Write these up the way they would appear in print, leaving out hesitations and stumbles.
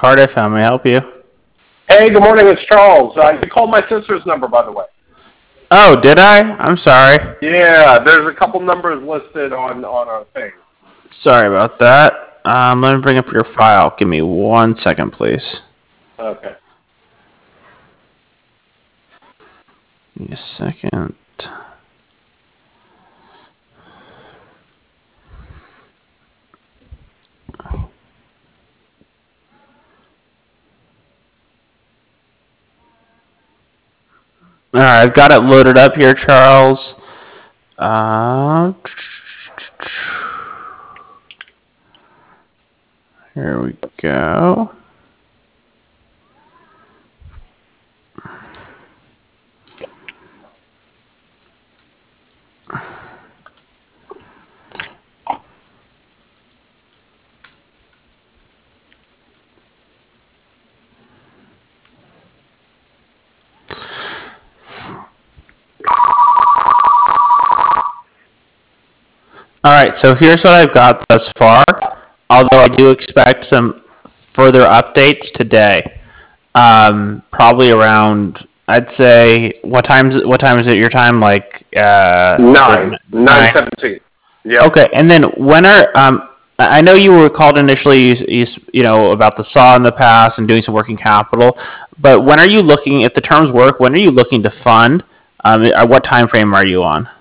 Cardiff, how may I help you? Hey, good morning. It's Charles. You called my sister's number, by the way. Oh, did I? I'm sorry. Yeah, there's a couple numbers listed on our thing. Sorry about that. Let me bring up your file. Give me 1 second, please. Okay. Give me a second. All right, I've got it loaded up here, Charles. Here we go. All right, so here's what I've got thus far, although I do expect some further updates today. Probably around, I'd say, what time is it your time? Like, 9:17. Yeah. Okay, and then when are, I know you were called initially, about the saw in the past and doing some working capital, but when are you looking, if the terms work, when are you looking to fund? What time frame are you on?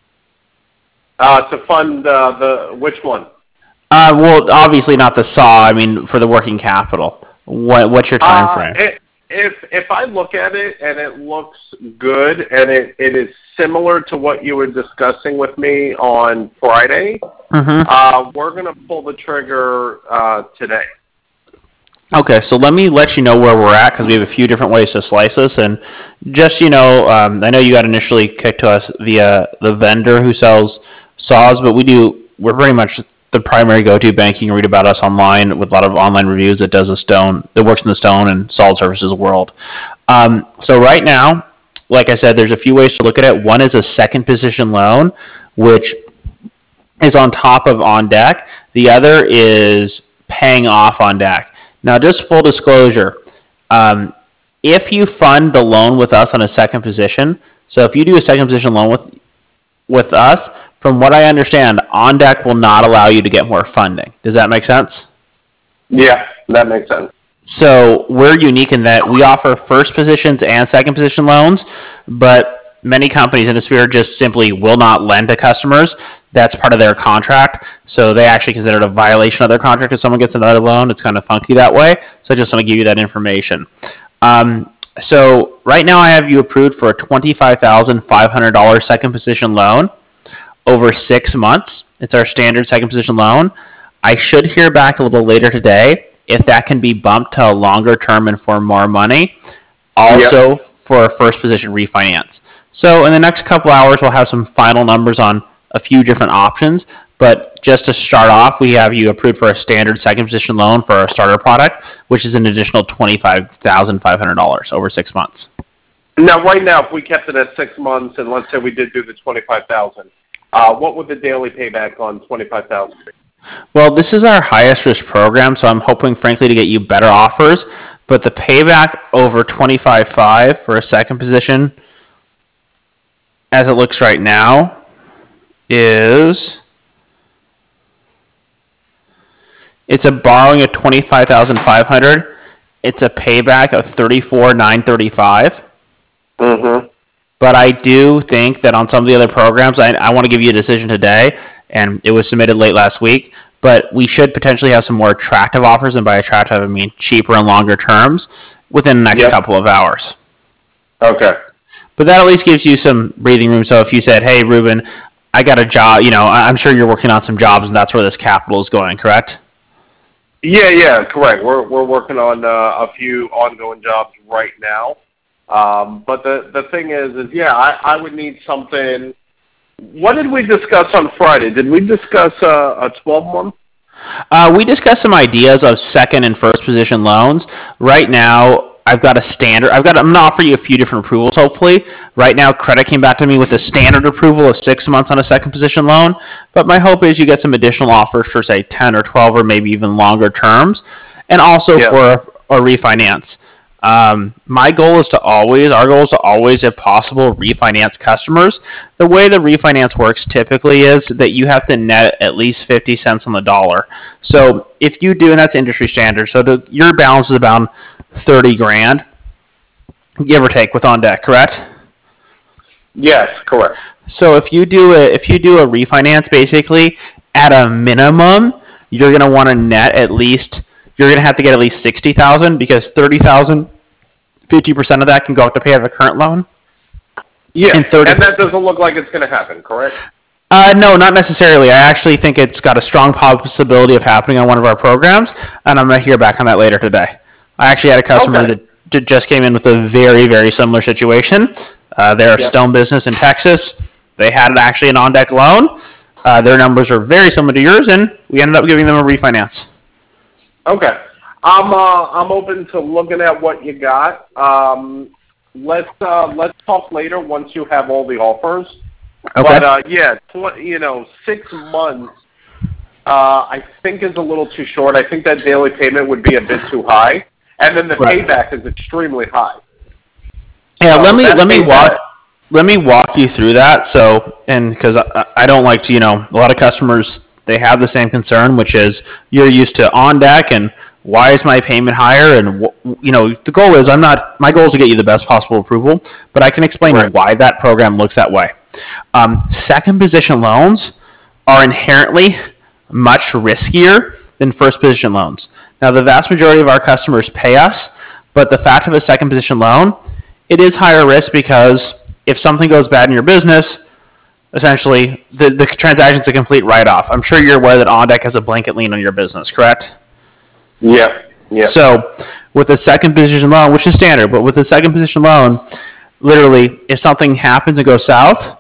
To fund which one? Well, obviously not the saw. I mean, for the working capital. What's your time frame? If I look at it and it looks good and it is similar to what you were discussing with me on Friday, we're going to pull the trigger today. Okay, so let me let you know where we're at because we have a few different ways to slice this. And just, I know you got initially kicked to us via the vendor who sells saws, but we're pretty much the primary go-to bank. You can read about us online with a lot of online reviews that works in the stone and solid surfaces world. So right now, like I said, there's a few ways to look at it. One is a second position loan, which is on top of on deck. The other is paying off on deck. Now, just full disclosure, if you fund the loan with us on a second position, so if you do a second position loan with us, from what I understand, on deck will not allow you to get more funding. Does that make sense? Yeah, that makes sense. So we're unique in that we offer first positions and second position loans, but many companies in the sphere just simply will not lend to customers. That's part of their contract. So they actually consider it a violation of their contract if someone gets another loan. It's kind of funky that way. So I just want to give you that information. So right now I have you approved for a $25,500 second position loan over 6 months. It's our standard second position loan. I should hear back a little later today if that can be bumped to a longer term and for more money. Also for a first position refinance. So in the next couple hours, we'll have some final numbers on a few different options. But just to start off, we have you approved for a standard second position loan for our starter product, which is an additional $25,500 over 6 months. Now, right now, if we kept it at 6 months and let's say we did do the $25,000, what would the daily payback on $25,000 be? Well, this is our highest risk program, so I'm hoping, frankly, to get you better offers. But the payback over 25.5 for a second position, as it looks right now, it's a borrowing of 25,500. It's a payback of 34,935. But I do think that on some of the other programs, I want to give you a decision today, and it was submitted late last week, but we should potentially have some more attractive offers, and by attractive I mean cheaper and longer terms, within the next couple of hours. Okay. But that at least gives you some breathing room. So if you said, hey, Ruben, I got a job, I'm sure you're working on some jobs, and that's where this capital is going, correct? Yeah, correct. We're working on a few ongoing jobs right now. But the thing is I would need something. What did we discuss on Friday? Did we discuss a 12-month? We discussed some ideas of second and first position loans. Right now, I'm going to offer you a few different approvals, hopefully. Right now, credit came back to me with a standard approval of 6 months on a second position loan. But my hope is you get some additional offers for, say, 10 or 12 or maybe even longer terms. And also for or refinance. Our goal is to always, if possible, refinance customers. The way the refinance works typically is that you have to net at least 50 cents on the dollar. So if you do, and that's industry standard, so your balance is about 30 grand, give or take, with on deck, correct? Yes, correct. So if you do a refinance, basically at a minimum, you're going to want to net at least. You're going to have to get at least 60,000 because 30,000, 50% of that can go up to pay out the current loan. Yeah, and that doesn't look like it's going to happen, correct? No, not necessarily. I actually think it's got a strong possibility of happening on one of our programs, and I'm going to hear back on that later today. I actually had a customer that just came in with a very, very similar situation. They're a stone business in Texas. They had actually an on-deck loan. Their numbers are very similar to yours, and we ended up giving them a refinance. Okay. I'm open to looking at what you got. Let's talk later once you have all the offers. Okay. But 6 months I think is a little too short. I think that daily payment would be a bit too high, and then the payback is extremely high. Yeah, let me walk you through that. So, and because I don't like to, a lot of customers, they have the same concern, which is you're used to on deck and why is my payment higher? And the goal is my goal is to get you the best possible approval, but I can explain why that program looks that way. Second position loans are inherently much riskier than first position loans. Now, the vast majority of our customers pay us, but the fact of a second position loan, it is higher risk because if something goes bad in your business, essentially the transaction's a complete write-off. I'm sure you're aware that OnDeck has a blanket lien on your business, correct? Yeah. So with a second position loan, which is standard, but with a second position loan, literally, if something happens and goes south,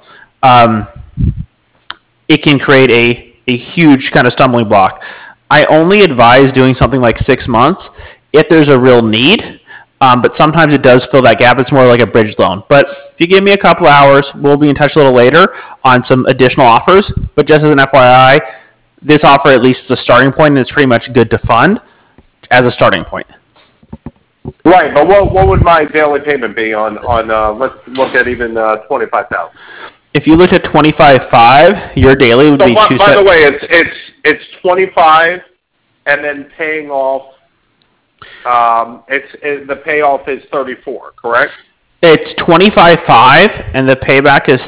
it can create a huge kind of stumbling block. I only advise doing something like 6 months if there's a real need. But sometimes it does fill that gap. It's more like a bridge loan. But if you give me a couple hours, we'll be in touch a little later on some additional offers. But just as an FYI, this offer at least is a starting point, and it's pretty much good to fund as a starting point. Right, but what would my daily payment be on let's look at even 25,000? If you looked at 25.5, your daily would be $2. By the way, it's 25, and then paying off. The payoff is 34, correct? It's 25.5, and the payback is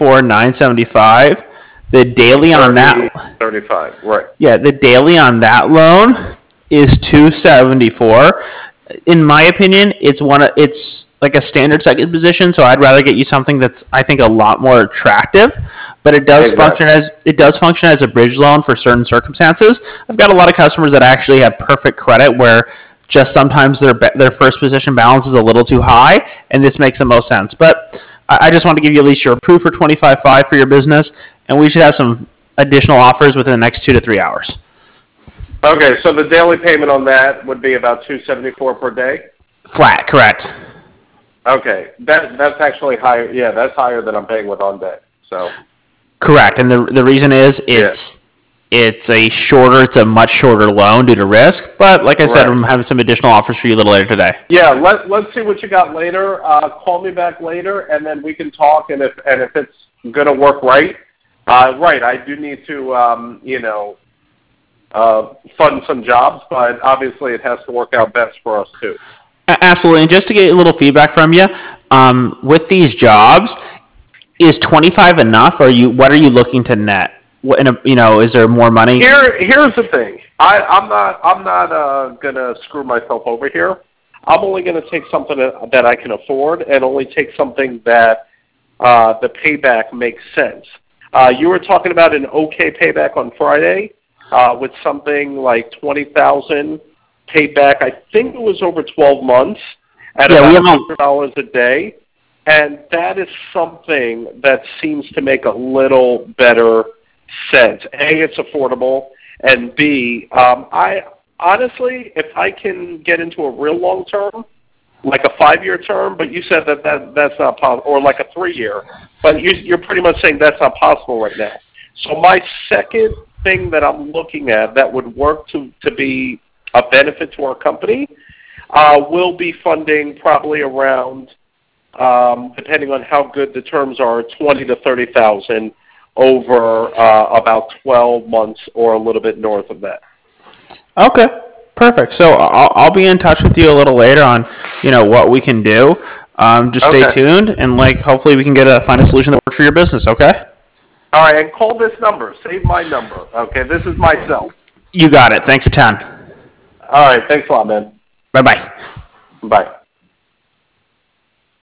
34,975. The daily on that 35, right? Yeah, the daily on that loan is 274. In my opinion, it's like a standard second position, so I'd rather get you something that's I think a lot more attractive. But it does function as a bridge loan for certain circumstances. I've got a lot of customers that actually have perfect credit where just sometimes their first position balance is a little too high, and this makes the most sense. But I just want to give you at least your approved for 25.5 for your business, and we should have some additional offers within the next 2 to 3 hours. Okay, so the daily payment on that would be about $274 per day? Flat, correct. Okay, that's actually higher. Yeah, that's higher than I'm paying with OnDeck. So. Correct, and the reason is it's a much shorter loan due to risk. But like I said, I'm having some additional offers for you a little later today. Yeah, let's see what you got later. Call me back later, and then we can talk. And if it's gonna work right, I do need to fund some jobs, but obviously it has to work out best for us too. Absolutely, and just to get a little feedback from you, with these jobs, is 25 enough, or what are you looking to net? Is there more money? Here's the thing. I'm not gonna screw myself over here. I'm only gonna take something that I can afford, and only take something that the payback makes sense. You were talking about an okay payback on Friday with something like 20,000 paid back. I think it was over 12 months at about $100 a day, and that is something that seems to make a little better sense. A, it's affordable, and B, I honestly, if I can get into a real long term, like a 5-year term, but you said that's not possible, or like a 3-year, but you're pretty much saying that's not possible right now. So my second thing that I'm looking at that would work to be a benefit to our company we'll be funding probably around, depending on how good the terms are, 20 to 30,000 over about 12 months or a little bit north of that. Okay, perfect. So I'll be in touch with you a little later on, what we can do. Just stay tuned, and hopefully we can find a solution that works for your business. Okay. All right, and call this number. Save my number. Okay, this is my cell. You got it. Thanks a ton. All right, thanks a lot, man. Bye-bye. Bye.